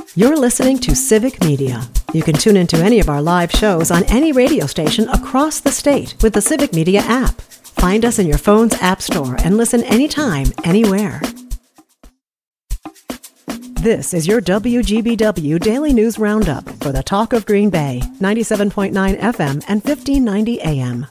You're listening to Civic Media. You can tune into any of our live shows on any radio station across the state with the Civic Media app. Find us in your phone's app store and listen anytime, anywhere. This is your WGBW Daily News Roundup for the Talk of Green Bay, 97.9 FM and 1590 AM.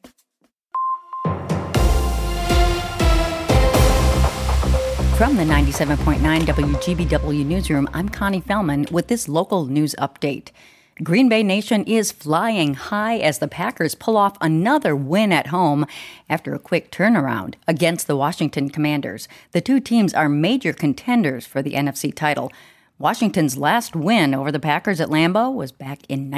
From the 97.9 WGBW Newsroom, I'm Connie Fellman with this local news update. Green Bay Nation is flying high as the Packers pull off another win at home after a quick turnaround against the Washington Commanders. The two teams are major contenders for the NFC title. Washington's last win over the Packers at Lambeau was back in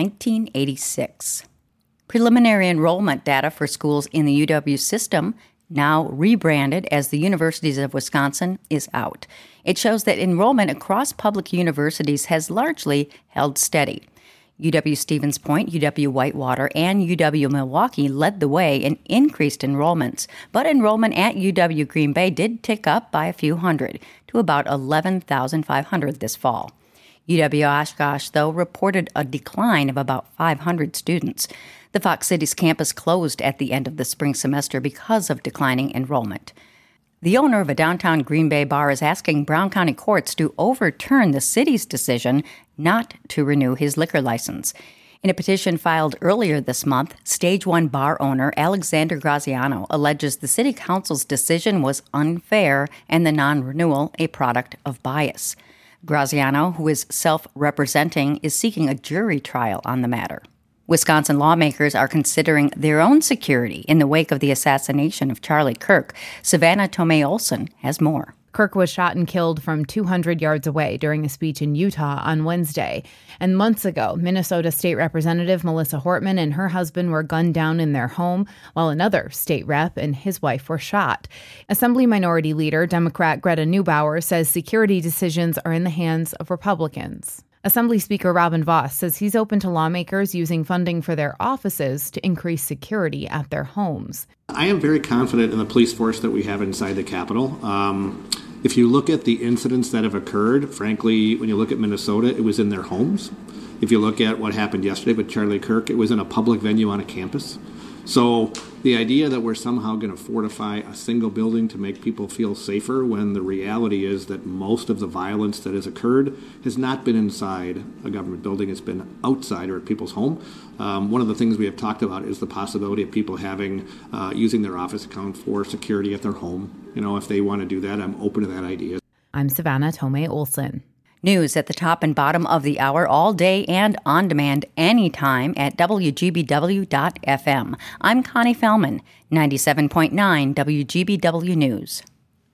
1986. Preliminary enrollment data for schools in the UW system, now rebranded as the Universities of Wisconsin, is out. It shows that enrollment across public universities has largely held steady. UW Stevens Point, UW Whitewater, and UW Milwaukee led the way in increased enrollments, but enrollment at UW Green Bay did tick up by a few hundred to about 11,500 this fall. UW Oshkosh, though, reported a decline of about 500 students. The Fox Cities campus closed at the end of the spring semester because of declining enrollment. The owner of a downtown Green Bay bar is asking Brown County courts to overturn the city's decision not to renew his liquor license. In a petition filed earlier this month, Stage 1 bar owner Alexander Graziano alleges the city council's decision was unfair and the non-renewal a product of bias. Graziano, who is self-representing, is seeking a jury trial on the matter. Wisconsin lawmakers are considering their own security in the wake of the assassination of Charlie Kirk. Savannah Tomei Olson has more. Kirk was shot and killed from 200 yards away during a speech in Utah on Wednesday. And months ago, Minnesota State Representative Melissa Hortman and her husband were gunned down in their home, while another state rep and his wife were shot. Assembly Minority Leader Democrat Greta Neubauer says security decisions are in the hands of Republicans. Assembly Speaker Robin Voss says he's open to lawmakers using funding for their offices to increase security at their homes. I am very confident in the police force that we have inside the Capitol. If you look at the incidents that have occurred, frankly, when you look at Minnesota, it was in their homes. If you look at what happened yesterday with Charlie Kirk, it was in a public venue on a campus. So the idea that we're somehow going to fortify a single building to make people feel safer, when the reality is that most of the violence that has occurred has not been inside a government building, it's been outside or at people's home. One of the things we have talked about is the possibility of people having using their office account for security at their home. You know, if they want to do that, I'm open to that idea. I'm Savannah Tomei Olson. News at the top and bottom of the hour, all day and on demand anytime at WGBW.FM. I'm Connie Fellman, 97.9 WGBW News.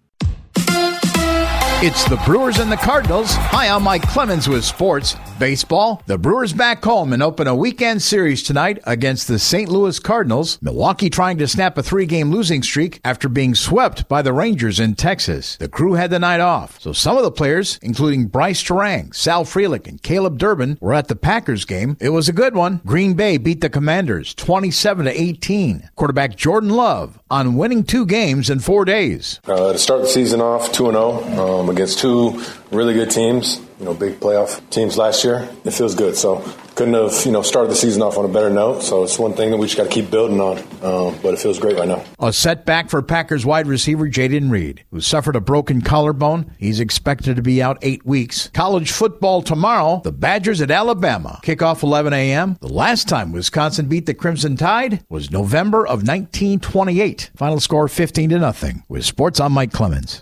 It's the Brewers and the Cardinals. Hi, I'm Mike Clemens with sports. Baseball, the Brewers back home and open a weekend series tonight against the St. Louis Cardinals. Milwaukee trying to snap a 3-game losing streak after being swept by the Rangers in Texas. The Crew had the night off, so some of the players, including Bryce Terang, Sal Frelick, and Caleb Durbin, were at the Packers game. It was a good one. Green Bay beat the Commanders 27-18. Quarterback Jordan Love on winning 2 games in 4 days. To start the season off 2-0 against 2 really good teams, big playoff teams last year, it feels good. So couldn't have, started the season off on a better note. So it's one thing that we just got to keep building on. But it feels great right now. A setback for Packers wide receiver Jaden Reed, who suffered a broken collarbone. He's expected to be out 8 weeks. College football tomorrow, the Badgers at Alabama. Kickoff 11 a.m. The last time Wisconsin beat the Crimson Tide was November of 1928. Final score 15-0. With sports, I'm Mike Clemens.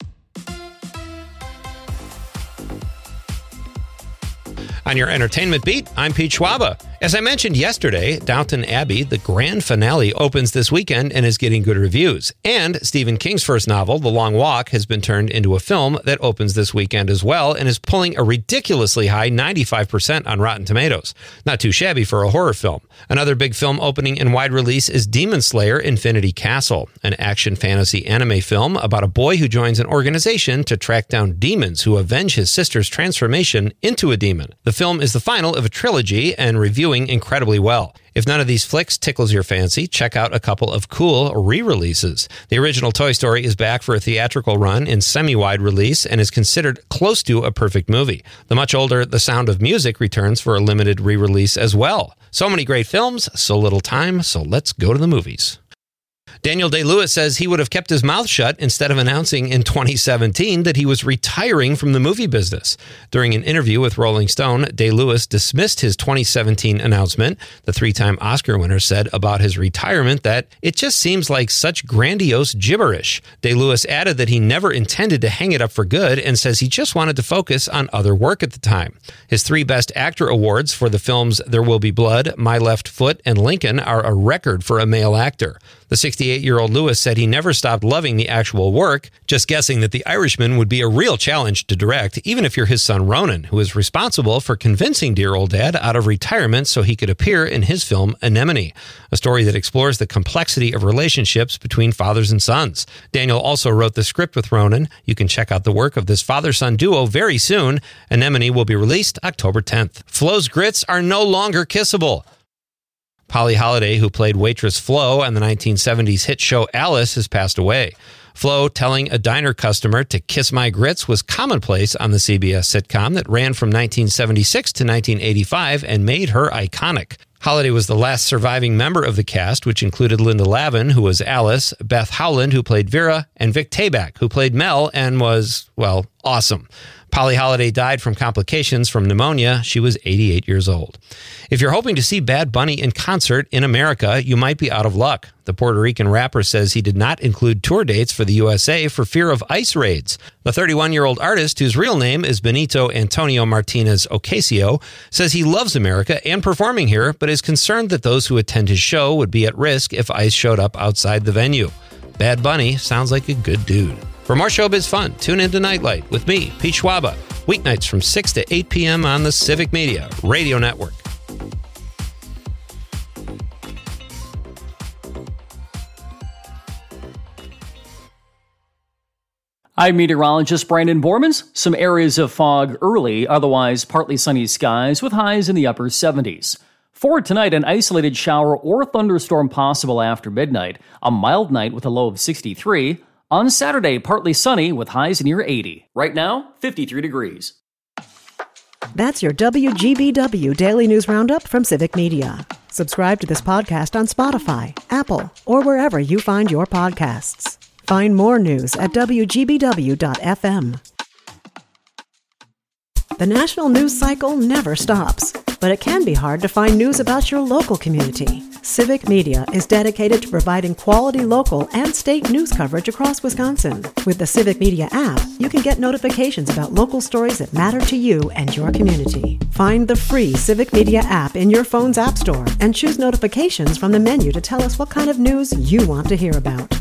On your entertainment beat, I'm Pete Schwaba. As I mentioned yesterday, Downton Abbey, the grand finale, opens this weekend and is getting good reviews. And Stephen King's first novel, The Long Walk, has been turned into a film that opens this weekend as well and is pulling a ridiculously high 95% on Rotten Tomatoes. Not too shabby for a horror film. Another big film opening in wide release is Demon Slayer: Infinity Castle, an action fantasy anime film about a boy who joins an organization to track down demons who avenge his sister's transformation into a demon. The film is the final of a trilogy, and reviewers debuting incredibly well. If none of these flicks tickles your fancy, check out a couple of cool re-releases. The original Toy Story is back for a theatrical run in semi-wide release and is considered close to a perfect movie. The much older The Sound of Music returns for a limited re-release as well. So many great films, so little time, so let's go to the movies. Daniel Day-Lewis says he would have kept his mouth shut instead of announcing in 2017 that he was retiring from the movie business. During an interview with Rolling Stone, Day-Lewis dismissed his 2017 announcement. The three-time Oscar winner said about his retirement that it just seems like such grandiose gibberish. Day-Lewis added that he never intended to hang it up for good and says he just wanted to focus on other work at the time. His 3 Best Actor awards for the films There Will Be Blood, My Left Foot, and Lincoln are a record for a male actor. The 68-year-old Lewis said he never stopped loving the actual work, just guessing that The Irishman would be a real challenge to direct, even if you're his son Ronan, who is responsible for convincing dear old dad out of retirement so he could appear in his film Anemone, a story that explores the complexity of relationships between fathers and sons. Daniel also wrote the script with Ronan. You can check out the work of this father-son duo very soon. Anemone will be released October 10th. Flo's grits are no longer kissable. Polly Holliday, who played waitress Flo on the 1970s hit show Alice, has passed away. Flo telling a diner customer to kiss my grits was commonplace on the CBS sitcom that ran from 1976 to 1985 and made her iconic. Holliday was the last surviving member of the cast, which included Linda Lavin, who was Alice, Beth Howland, who played Vera, and Vic Tayback, who played Mel and was, well, awesome. Polly Holliday died from complications from pneumonia. She was 88 years old. If you're hoping to see Bad Bunny in concert in America, you might be out of luck. The Puerto Rican rapper says he did not include tour dates for the USA for fear of ICE raids. The 31-year-old artist, whose real name is Benito Antonio Martinez Ocasio, says he loves America and performing here, but is concerned that those who attend his show would be at risk if ICE showed up outside the venue. Bad Bunny sounds like a good dude. For more showbiz fun, tune into Nightlight with me, Pete Schwaba, weeknights from 6 to 8 p.m. on the Civic Media Radio Network. I'm meteorologist Brandon Bormans. Some areas of fog early, otherwise partly sunny skies with highs in the upper 70s. For tonight, an isolated shower or thunderstorm possible after midnight. A mild night with a low of 63. On Saturday, partly sunny with highs near 80. Right now, 53 degrees. That's your WGBW Daily News Roundup from Civic Media. Subscribe to this podcast on Spotify, Apple, or wherever you find your podcasts. Find more news at WGBW.FM. The national news cycle never stops, but it can be hard to find news about your local community. Civic Media is dedicated to providing quality local and state news coverage across Wisconsin. With the Civic Media app, you can get notifications about local stories that matter to you and your community. Find the free Civic Media app in your phone's app store and choose notifications from the menu to tell us what kind of news you want to hear about.